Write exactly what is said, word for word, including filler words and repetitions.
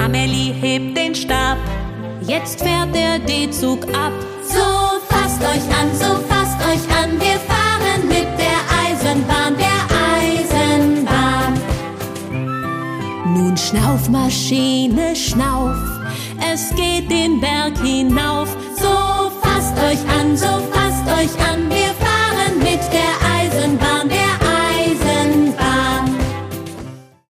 Amelie hebt den Stab. Jetzt fährt der D-Zug ab. So fasst euch an, so fasst euch an, wir fahren mit der Eisenbahn, der Eisenbahn. Nun schnauf, Maschine, schnauf, es geht den Berg hinauf. So